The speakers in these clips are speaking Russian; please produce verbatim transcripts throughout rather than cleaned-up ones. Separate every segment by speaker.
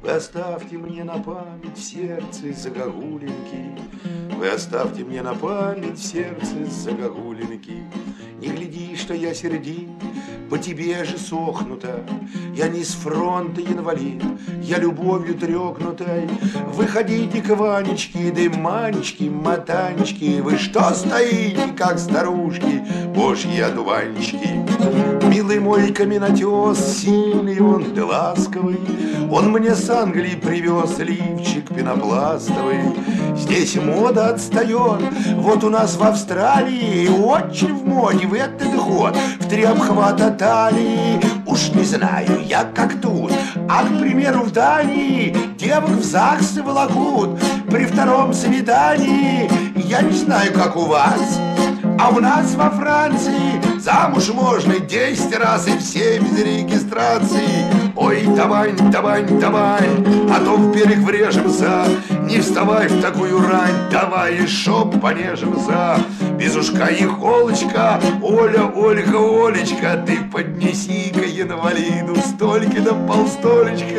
Speaker 1: Вы оставьте мне на память в сердце загогулинки, Вы оставьте мне на память в сердце загогулинки. Не гляди, что я сердит, по тебе же сохнута. Я не с фронта инвалид, я любовью трёкнутой. Выходите к Ванечке, да манечки, мотанечки. Вы что стоите, как старушки, божьи одуванчики? Милый мой каменотес, сильный он да ласковый, Он мне с Англии привез лифчик пенопластовый. Здесь мода отстает, вот у нас в Австралии очень в моде в этот год в три обхвата талии. Уж не знаю я, как тут, а, к примеру, в Дании девок в ЗАГСы волокут при втором свидании. Я не знаю, как у вас, а у нас во Франции замуж можно десять раз и все без регистрации. Ой, давай, давай, давай, а то в берег врежемся. Не вставай в такую рань, давай еще понежимся. Без ушка и холочка, Оля, Ольга, Олечка, ты поднеси-ка инвалиду столько да полстолечка.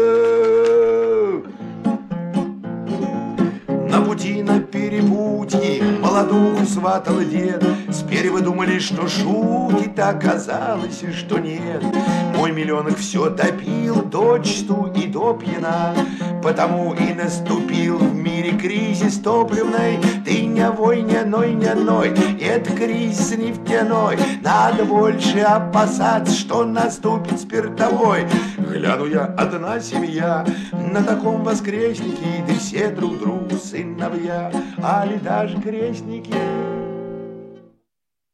Speaker 1: На пути на перепутье молодуху сватал дед. Сперва вы думали, что шутит, а оказалось, что нет. Мой миллионок все топил дочту и до пьяна, потому и наступил в мире кризис топливный. Ты не вой, не ной, не ной, это кризис нефтяной. Надо больше опасаться, что наступит спиртовой. Гляну я, одна семья на таком воскреснике, да все друг другу сыновья, али даже крестники.